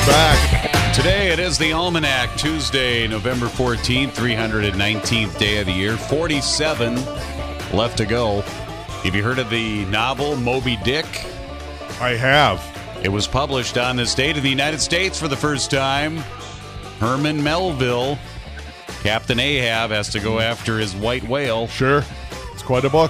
back. Today it is the Almanac, Tuesday, November 14th, 319th day of the year. 47 left to go. Have you heard of the novel Moby Dick? I have. It was published on this date in the United States for the first time. Herman Melville, Captain Ahab, has to go after his white whale. Sure. It's quite a book.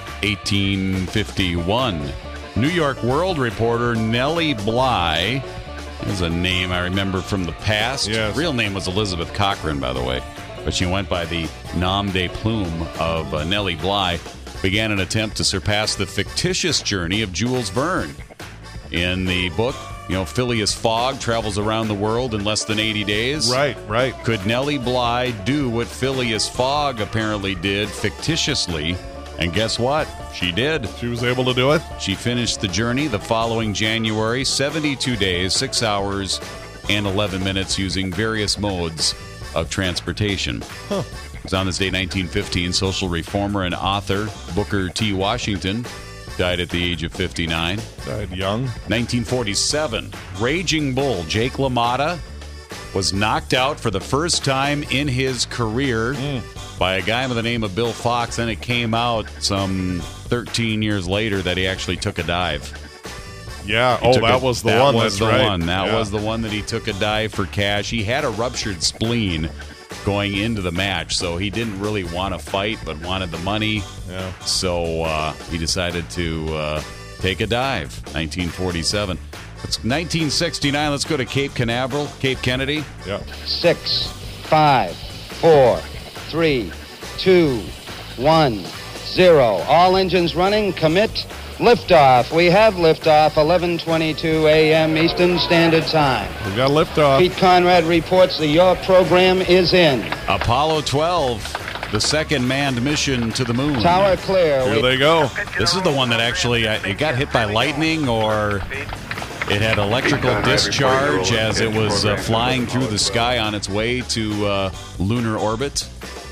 1851. New York World reporter Nellie Bly is a name I remember from the past. Yes. Real name was Elizabeth Cochran, by the way, but she went by the nom de plume of Nellie Bly. Began an attempt to surpass the fictitious journey of Jules Verne. In the book, Phileas Fogg travels around the world in less than 80 days. Right. Could Nellie Bly do what Phileas Fogg apparently did fictitiously? And guess what? She did. She was able to do it. She finished the journey the following January, 72 days, 6 hours, and 11 minutes using various modes of transportation. Huh. It was on this day, 1915, social reformer and author Booker T. Washington died at the age of 59. Died young. 1947, Raging Bull Jake LaMotta was knocked out for the first time in his career by a guy by the name of Bill Fox. Then it came out some 13 years later that he actually took a dive. Yeah. That was the one. That was the right. one. That Yeah. was the one that he took a dive for cash. He had a ruptured spleen going into the match, so he didn't really want to fight but wanted the money. Yeah. So he decided to take a dive. 1947. It's 1969. Let's go to Cape Canaveral. Cape Kennedy. Yeah. 6, 5, 4, 3, 2, 1, 0. All engines running. Commit. Liftoff. We have liftoff. 11:22 a.m. Eastern Standard Time. We got liftoff. Pete Conrad reports that your program is in. Apollo 12, the second manned mission to the moon. Tower clear. Here they go. This is the one that actually it got hit by lightning, or it had electrical discharge as it was flying through the sky on its way to lunar orbit.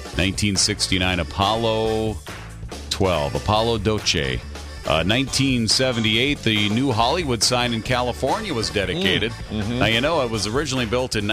1969 Apollo 12, Apollo Doce. 1978, the new Hollywood sign in California was dedicated. Now, it was originally built in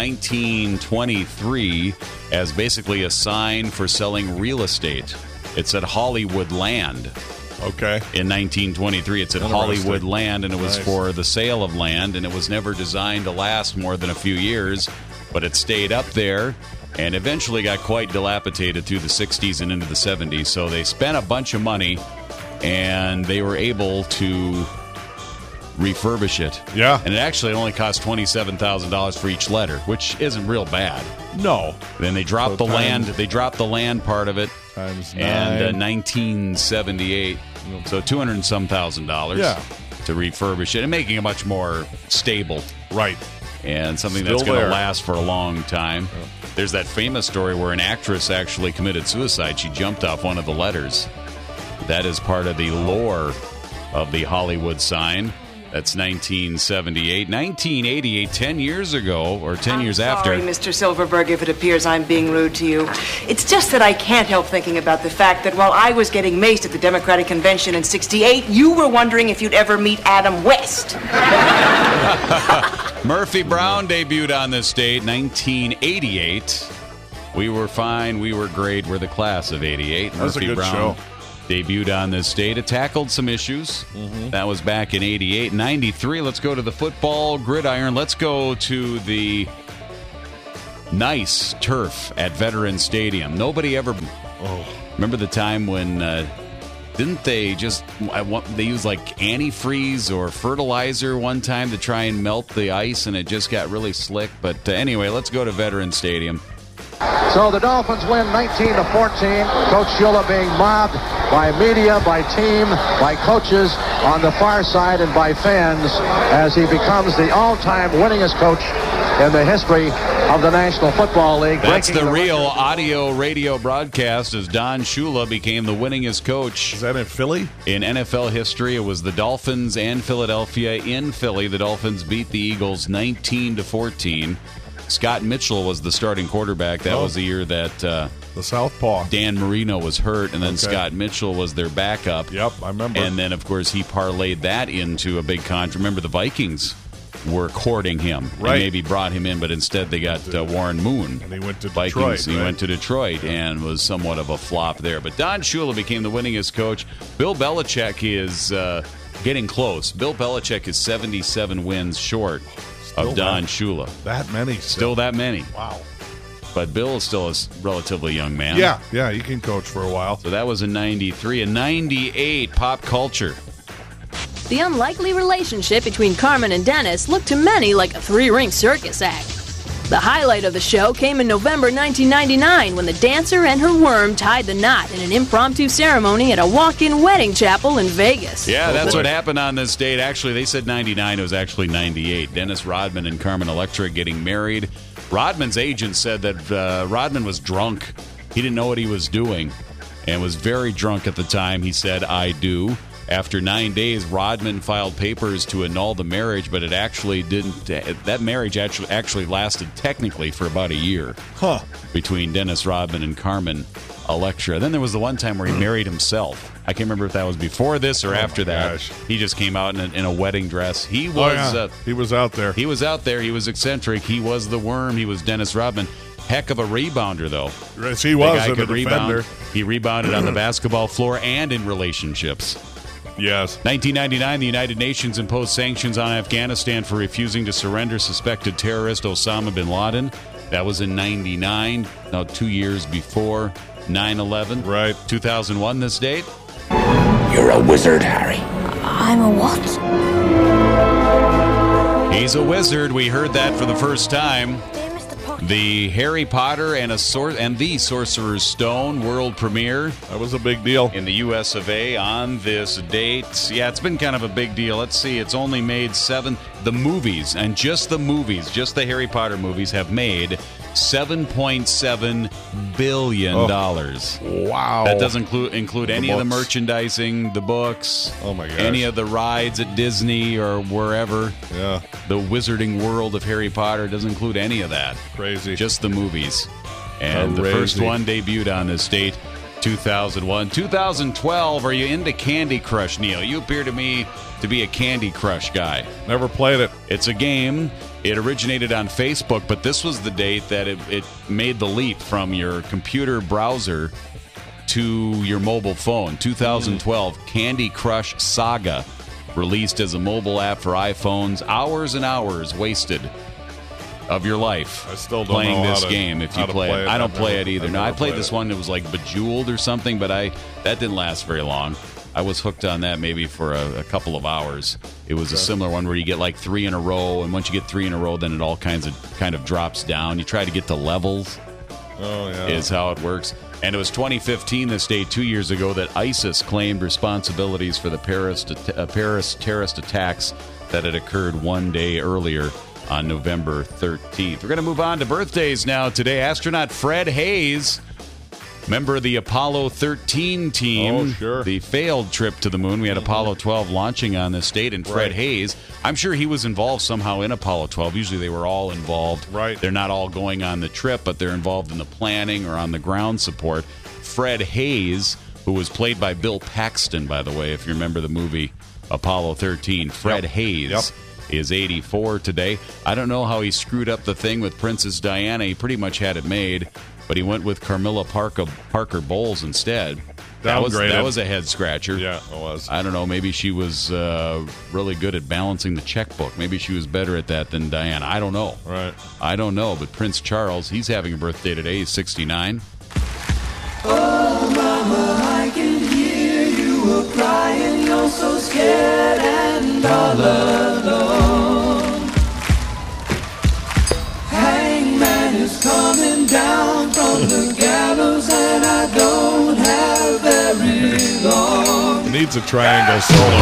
1923 as basically a sign for selling real estate. It said Hollywood Land. Okay. In 1923, it said Hollywood Land, and it was Nice. for the sale of land, and it was never designed to last more than a few years, but it stayed up there and eventually got quite dilapidated through the 60s and into the 70s. So they spent a bunch of money, and they were able to refurbish it. Yeah. And it actually only cost $27,000 for each letter, which isn't real bad. No. Then they dropped So the land. times- They dropped the land part of it. Times 9. And 1978, so $200 and some thousand Yeah. to refurbish it and making it much more stable Right. and something Still that's going to there. last for a long time. There's that famous story where an actress actually committed suicide. She jumped off one of the letters. That is part of the lore of the Hollywood sign. That's 1978. 1988, 10 years ago, or 10 years after. Sorry, Mr. Silverberg, if it appears I'm being rude to you. It's just that I can't help thinking about the fact that while I was getting maced at the Democratic Convention in '68, you were wondering if you'd ever meet Adam West. Murphy Brown debuted on this date, 1988. We were fine, we were great, we're the class of 88. That was a Murphy good Brown show. debuted on this date. It tackled some issues. That was back in 88. 93, let's go to the football gridiron. Let's go to the nice turf at Veterans Stadium. Nobody ever... Remember the time when... didn't they just... they used like antifreeze or fertilizer one time to try and melt the ice, and it just got really slick. But anyway, let's go to Veterans Stadium. So the Dolphins win 19-14. Coach Shula being mobbed by media, by team, by coaches on the far side, and by fans as he becomes the all-time winningest coach in the history of the National Football League. That's breaking the real record. audio radio broadcast as Don Shula became the winningest coach Is that in Philly? in NFL history. It was the Dolphins and Philadelphia in Philly. The Dolphins beat the Eagles 19-14. Scott Mitchell was the starting quarterback. That was the year that The Southpaw. Dan Marino was hurt, and then Okay. Scott Mitchell was their backup. Yep, I remember. And then, of course, he parlayed that into a big contract. Remember the Vikings were courting him. Right. And maybe brought him in, but instead they got Warren Moon. And he went to Vikings. Detroit. He went to Detroit and was somewhat of a flop there. But Don Shula became the winningest coach. Bill Belichick is getting close. Bill Belichick is 77 wins short of Don Shula. That many. Still that many. Wow. But Bill is still a relatively young man. Yeah, you can coach for a while. So that was in 93. In 98, pop culture. The unlikely relationship between Carmen and Dennis looked to many like a three-ring circus act. The highlight of the show came in November 1999 when the dancer and her worm tied the knot in an impromptu ceremony at a walk-in wedding chapel in Vegas. Yeah, that's what happened on this date. Actually, they said 99. It was actually 98. Dennis Rodman and Carmen Electra getting married. Rodman's agent said that Rodman was drunk. He didn't know what he was doing and was very drunk at the time. He said, "I do." After 9 days, Rodman filed papers to annul the marriage, but it actually didn't. That marriage actually lasted technically for about a year between Dennis Rodman and Carmen Electra. Then there was the one time where he married himself. I can't remember if that was before this or after that. Gosh. He just came out in a wedding dress. He was he was out there. He was out there. He was eccentric. He was the worm. He was Dennis Rodman. Heck of a rebounder, though. Yes, he was The guy a could defender. rebound. He rebounded on the basketball floor and in relationships. Yes. 1999, the United Nations imposed sanctions on Afghanistan for refusing to surrender suspected terrorist Osama bin Laden. That was in 99, now 2 years before 9/11. Right. 2001, this date. You're a wizard, Harry. I'm a what? He's a wizard. We heard that for the first time. Dear Mr. Potter. The Harry Potter and the Sorcerer's Stone world premiere That was a big deal. in the US of A on this date. Yeah, it's been kind of a big deal. Let's see, it's only made the movies, and just the movies, just the Harry Potter movies have made $7.7 billion. Wow. That doesn't include any of the books. merchandising, the books, Oh, my gosh. any of the rides at Disney or wherever. Yeah. The wizarding world of Harry Potter doesn't include any of that. Crazy. Just the movies. And the Crazy. first one debuted on this date, 2001. 2012, are you into Candy Crush, Neil? You appear to me to be a Candy Crush guy. Never played it. It's a game. It originated on Facebook, but this was the date that it made the leap from your computer browser to your mobile phone. 2012, Candy Crush Saga, released as a mobile app for iPhones. Hours and hours wasted of your life I still don't playing know this how to- game if you how to play play it. it. I don't I've play never- it either. I've No, I never played played this it. one that was like Bejeweled or something, but that didn't last very long. I was hooked on that maybe for a couple of hours. It was a similar one where you get like 3 in a row, and once you get 3 in a row, then it all kind of drops down. You try to get to levels. Oh, yeah. Is how it works. And it was 2015, this day, 2 years ago, that ISIS claimed responsibilities for the Paris terrorist attacks that had occurred 1 day earlier on November 13th. We're going to move on to birthdays now today. Astronaut Fred Hayes, member of the Apollo 13 team. Oh, sure. The failed trip to the moon. We had Apollo 12 launching on this date, and Fred Right. Hayes, I'm sure he was involved somehow in Apollo 12. Usually they were all involved. Right. They're not all going on the trip, but they're involved in the planning or on the ground support. Fred Hayes, who was played by Bill Paxton, by the way, if you remember the movie Apollo 13. Fred Yep. Hayes. Yep. Is 84 today. I don't know how he screwed up the thing with Princess Diana. He pretty much had it made, but he went with Carmilla Parker Bowles instead. That Downgraded. was a head scratcher. Yeah, it was. I don't know. Maybe she was really good at balancing the checkbook. Maybe she was better at that than Diana. I don't know. Right. I don't know. But Prince Charles, he's having a birthday today. He's 69. Oh, mama, I can hear you a crying. You're so scared and all alone. Hangman is coming down from the gallows, and I don't have very long. It needs a triangle solo.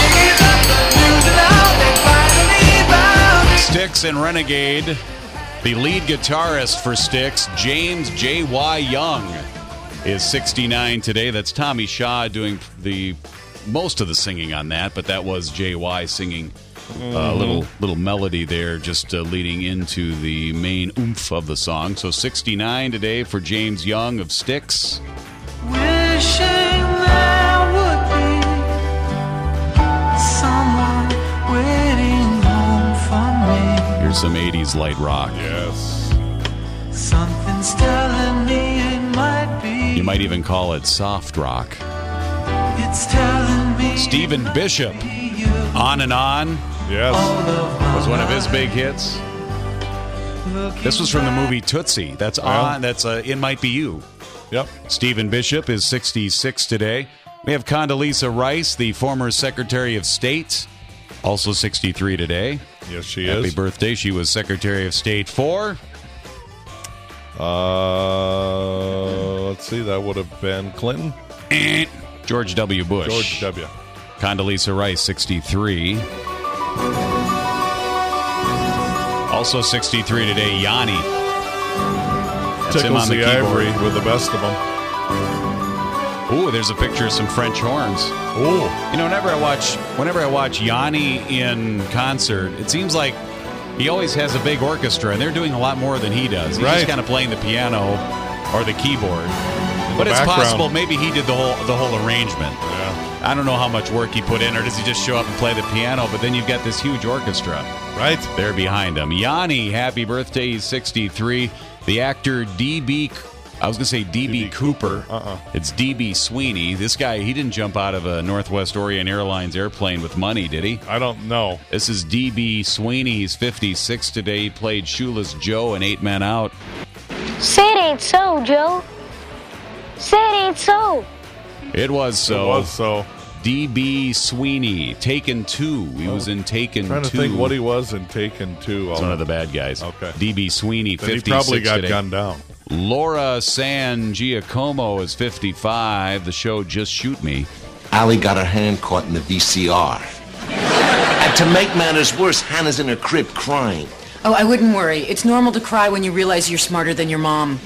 Styx and Renegade. The lead guitarist for Styx, James J.Y. Young, is 69 today. That's Tommy Shaw doing most of the singing on that, but that was J.Y. singing a little melody there, just leading into the main oomph of the song. So 69 today for James Young of Styx. Wishing there would be someone waiting home for for some 80s light rock. Yes. Something's telling me it might be. You might even call it soft rock. It's telling me. Stephen Bishop, On and On, Yes. was one of his big hits. This was from the movie Tootsie. That's on. That's It Might Be You. Yep. Stephen Bishop is 66 today. We have Condoleezza Rice, the former Secretary of State, also 63 today. Yes, she Happy is. birthday. She was Secretary of State for... Let's see. That would have been Clinton. George W. Bush. George W. Condoleezza Rice, 63. Also 63 today, Yanni. That's him Tickles on the the keyboard. ivory with the best of them. Ooh, there's a picture of some French horns. Ooh. You know, whenever I watch Yanni in concert, it seems like he always has a big orchestra, and they're doing a lot more than he does. He's just kind of playing the piano or the keyboard. But it's possible maybe he did the whole arrangement. Yeah. I don't know how much work he put in, or does he just show up and play the piano? But then you've got this huge orchestra right there behind him. Yanni, happy birthday! He's 63. The actor D.B. Cooper. It's D.B. Sweeney. This guy, he didn't jump out of a Northwest Orient Airlines airplane with money, did he? I don't know. This is D.B. Sweeney. He's 56 today. He played Shoeless Joe in 8 Men Out. Say it ain't so, Joe. Say it ain't so. It was so. It was so. D.B. Sweeney, Taken 2. He was in Taken 2. I'm trying to think what he was in Taken 2. He's one of the bad guys. Okay. D.B. Sweeney, Then 56 he probably got today. gunned down. Laura San Giacomo is 55. The show Just Shoot Me. Allie got her hand caught in the VCR. And to make matters worse, Hannah's in her crib crying. Oh, I wouldn't worry. It's normal to cry when you realize you're smarter than your mom.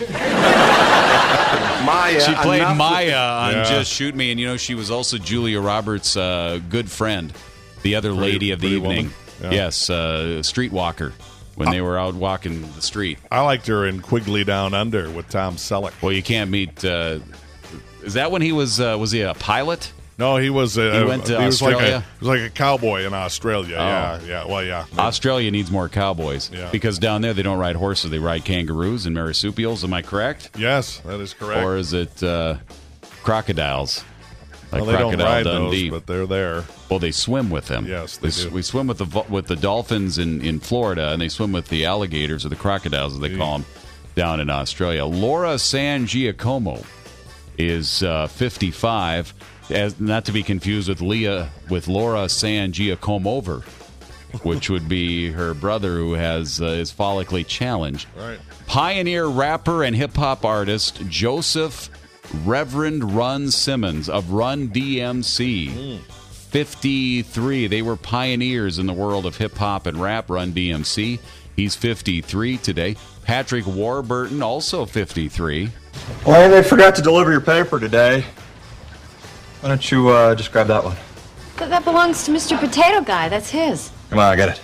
Maya, She played enough Maya on Yeah. Just Shoot Me, and you know she was also Julia Roberts' good friend, the other lady of the pretty evening. woman. Yeah. Yes, streetwalker when they were out walking the street. I liked her in Quigley Down Under with Tom Selleck. Well, you can't meet. Is that when he was he a pilot? No, he was. He went to he was Australia? he was like a cowboy in Australia. Oh. Yeah. Well, yeah. Australia needs more cowboys because down there they don't ride horses; they ride kangaroos and marsupials. Am I correct? Yes, that is correct. Or is it crocodiles? Like Well, they don't Crocodile ride Dundee. those, but they're there. Well, they swim with them. Yes, they do. We swim with the dolphins in Florida, and they swim with the alligators or the crocodiles, as they call them, down in Australia. Laura San Giacomo is 55, as not to be confused with Laura San Giacomover, which would be her brother who is follically challenged. Right. Pioneer rapper and hip hop artist Joseph Reverend Run Simmons of Run DMC. 53. They were pioneers in the world of hip hop and rap. Run DMC. He's 53 today. Patrick Warburton, also 53. Well, they forgot to deliver your paper today. Why don't you just grab that one? But that belongs to Mr. Potato Guy. That's his. Come on, I get it.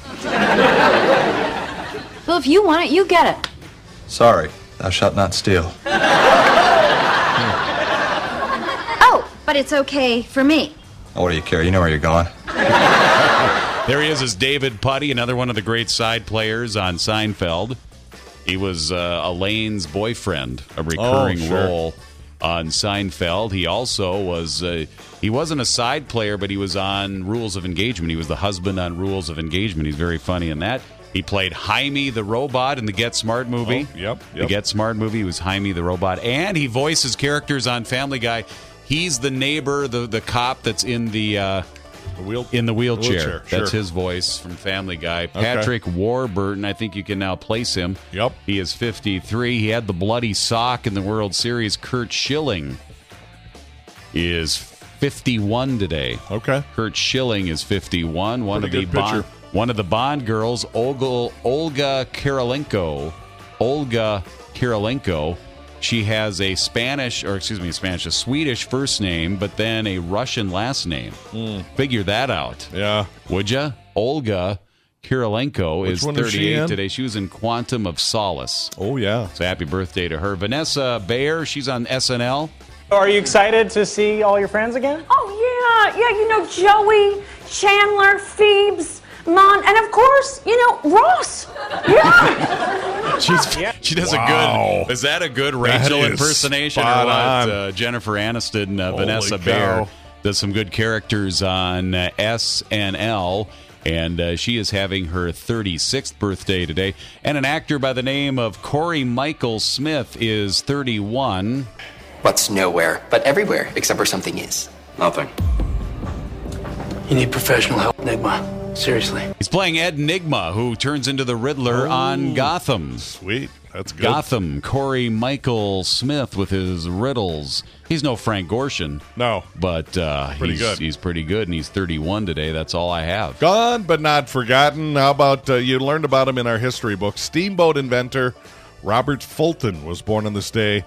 Well, if you want it, you get it. Sorry, thou shalt not steal. Oh, but it's okay for me. Oh, what do you care? You know where you're going. There he is David Putty, another one of the great side players on Seinfeld. He was Elaine's boyfriend, a recurring role on Seinfeld. He also was, he wasn't a side player, but he was on Rules of Engagement. He was the husband on Rules of Engagement. He's very funny in that. He played Jaime the Robot in the Get Smart movie. Oh, yep. The Get Smart movie. He was Jaime the Robot. And he voices characters on Family Guy. He's the neighbor, the cop that's in the wheelchair. That's his voice from Family Guy. Patrick Warburton, I think you can now place him. Yep. He is 53. He had the bloody sock in the World Series. Kurt Schilling is 51 today. Okay. Kurt Schilling is 51. One Pretty of good the pitcher. one of the Bond girls, Olga Kirilenko. Olga Kirilenko. She has a Swedish first name, but then a Russian last name. Figure that out. Yeah. Would ya? Olga Kirilenko Which is one is she 38 in? today. She was in Quantum of Solace. Oh, yeah. So happy birthday to her. Vanessa Bayer, she's on SNL. Are you excited to see all your friends again? Oh, yeah. Yeah, you know, Joey, Chandler, Phoebes, Mon, and of course, Ross. Yeah. She does a good. Is that a good Rachel That is impersonation or spot what? on. Jennifer Aniston, Vanessa cow. Bayer does some good characters on SNL. And she is having her 36th birthday today. And an actor by the name of Corey Michael Smith is 31. What's nowhere, but everywhere, except where something is? Nothing. You need professional help, Nigma. Seriously. He's playing Ed Nygma, who turns into the Riddler on Gotham. Sweet. That's good. Gotham, Corey Michael Smith with his riddles. He's no Frank Gorshin. No. But he's pretty good, and he's 31 today. That's all I have. Gone but not forgotten. How about you learned about him in our history book? Steamboat inventor Robert Fulton was born on this day,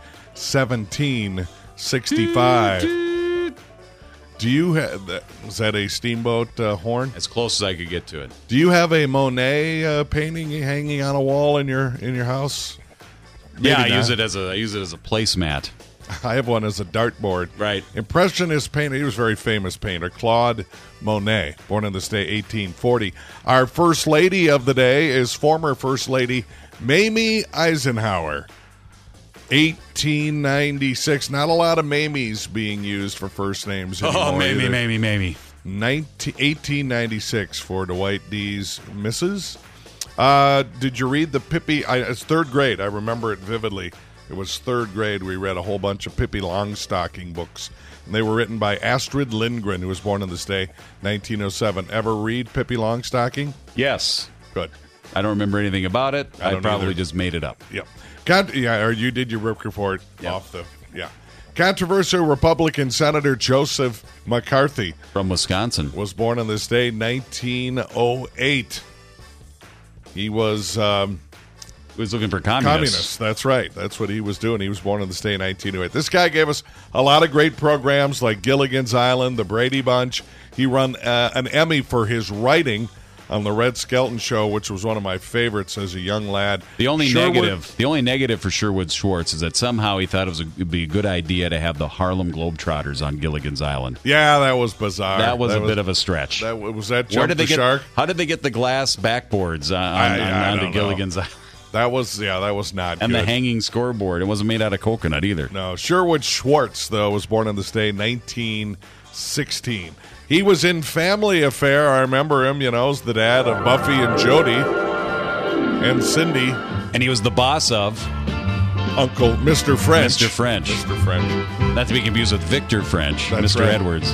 1765. Do you have, is that a steamboat horn? As close as I could get to it. Do you have a Monet painting hanging on a wall in your house? Maybe I not. use it as a placemat. I have one as a dartboard. Right. Impressionist painter. He was a very famous painter. Claude Monet, born on this day, 1840. Our first lady of the day is former First Lady Mamie Eisenhower. 1896. Not a lot of Mamies being used for first names anymore. Oh, Mamie. 1896 for Dwight D's Mrs. Did you read the Pippi? It's third grade. I remember it vividly. It was third grade. We read a whole bunch of Pippi Longstocking books. And they were written by Astrid Lindgren, who was born on this day, 1907. Ever read Pippi Longstocking? Yes. Good. I don't remember anything about it. I I don't probably either. just made it up. Yep. Or you did your rip report off the... Yeah. Controversial Republican Senator Joseph McCarthy from Wisconsin was born on this day, 1908. He was looking for communists. That's right. That's what he was doing. He was born on this day, 1908. This guy gave us a lot of great programs like Gilligan's Island, The Brady Bunch. He won an Emmy for his writing on the Red Skelton Show, which was one of my favorites as a young lad. The only negative for Sherwood Schwartz is that somehow he thought it would be a good idea to have the Harlem Globetrotters on Gilligan's Island. Yeah, that was bizarre. That was a bit of a stretch. Was that Jump the Shark? How did they get the glass backboards onto Gilligan's Island? That was not and good. The hanging scoreboard. It wasn't made out of coconut either. No. Sherwood Schwartz, though, was born on this day, 1916. He was in Family Affair. I remember him, as the dad of Buffy and Jody and Cindy. And he was the boss of Uncle Mr. French. Mr. French. Mr. French. Not to be confused with Victor French. That's Mr. right. Edwards.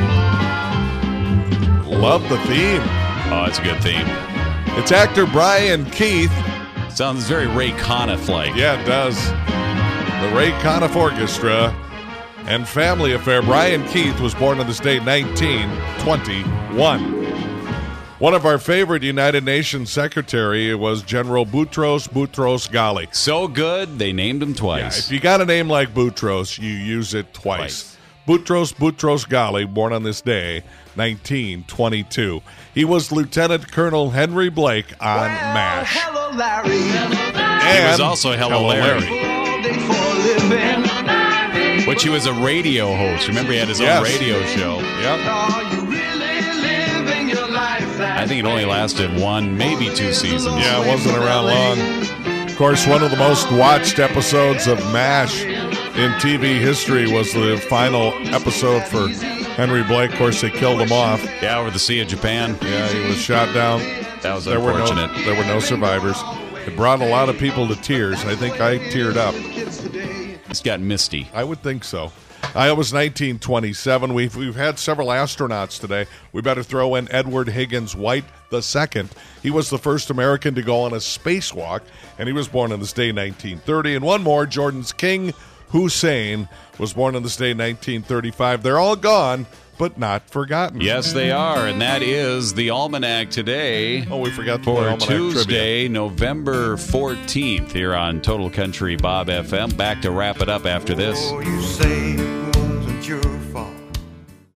Love the theme. Oh, it's a good theme. It's actor Brian Keith. Sounds very Ray Conniff-like. Yeah, it does. The Ray Conniff Orchestra and Family Affair. Brian Keith was born on this day, 1921. One of our favorite United Nations secretary was General Boutros Ghali. So good, they named him twice. Yeah, if you got a name like Boutros, you use it twice. Boutros Ghali, born on this day, 1922. He was Lieutenant Colonel Henry Blake on MASH. Hello, Larry. He was also Hello, Larry. Which he was a radio host. Remember, he had his own radio show. Yep. I think it only lasted one, maybe two seasons. Yeah, it wasn't around long. Of course, one of the most watched episodes of MASH in TV history was the final episode for Henry Blake. Of course, they killed him off. Yeah, over the Sea of Japan. Yeah, he was shot down. That was unfortunate. There were no survivors. It brought a lot of people to tears. I think I teared up. It's got misty. I would think so. It was 1927. We've had several astronauts today. We better throw in Edward Higgins White II. He was the first American to go on a spacewalk, and he was born on this day, 1930. And one more, Jordan's King Hussein was born on this day, 1935. They're all gone, but not forgotten. Yes, they are, and that is the Almanac today. Oh, we forgot for Almanac Tuesday, trivia. November 14th, here on Total Country Bob FM. Back to wrap it up after this. You say